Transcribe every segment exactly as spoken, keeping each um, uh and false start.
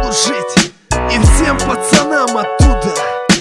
тут жить. И всем пацанам оттуда: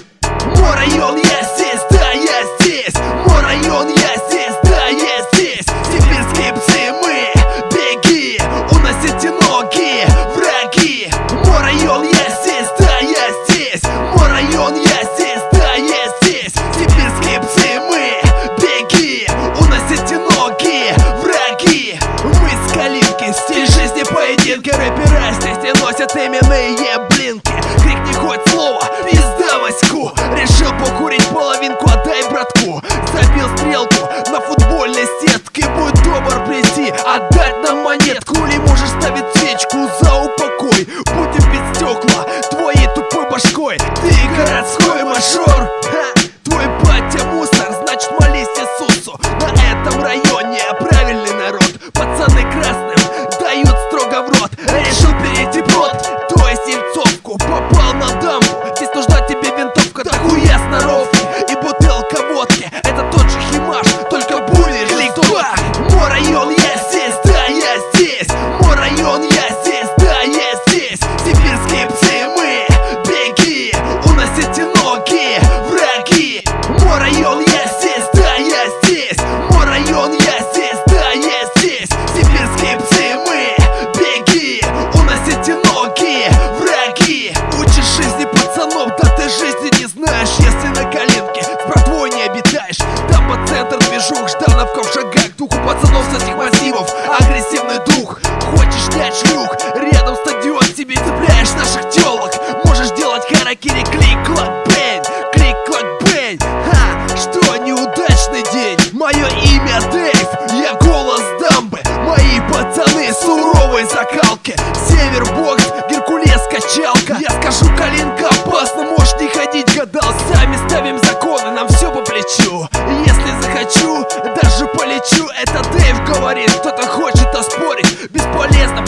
мой район, я здесь, да, я здесь. Мой район, я здесь, да, я здесь. Сибирские псы, мы, беги, уносите ноги, враги. Мой район, я здесь, да, я здесь. Мой район, я здесь, да, я здесь. Сибирские псы, мы, беги, уносите ноги, враги. Мы с Калинки, стиль жизни поединки. Рэпера здесь не носят именные блинки. Крикни хоть слово, пизда Ваську. Решил покурить половинку, отдай братку. Забил стрелку на футбольной сетке. Будь добр прийти, отдать нам монетку. Или можешь ставить свечку за упокой. Будем бить стекла твоей тупой башкой. Ты городской мажор, ха! Твой батя мусор, значит молись Иисусу. На этом районе правильный народ. Пацаны красным дают строго в рот. Решил перейти брод, то есть Ельцовку. Попал на дамбу, здесь нужна тебе винтовка. Да хуя сноровки и бутылка водки. Это тот же Химаш, только более жестокий. Мой район, я здесь, да, я здесь. Мой район, я здесь, да, я здесь. Сибирские псы, мы, беги, уносите ноги, враги. Мой район, я здесь, да, я здесь. Мой район, я здесь, да, я здесь. Сибирские псы, мы, беги, уносите ноги, враги. Учишь жизни пацанов, да ты жизни не знаешь, если на Калинке с братвой не обитаешь. Там по центр движух, Ждановка в шагах. Духу пацанов с этих массивов агрессивный дух. Хочешь снять шлюх, рядом стадион, себе цепляешь наших телок. Можешь делать харакири, клик-клак, бэнь, клик-клак, бэнь. Ха, что неудачный день. Мое имя Дэйв, я голос дамбы. Мои пацаны суровой закалки. Север бокс, Геркулес качалка. Я скажу, Калинка опасно, можешь не ходить гадал. Сами ставим законы, нам все по плечу. Если захочу, даже полечу. Это Дэйв говорит, кто-то хочет оспорить. Бесполезно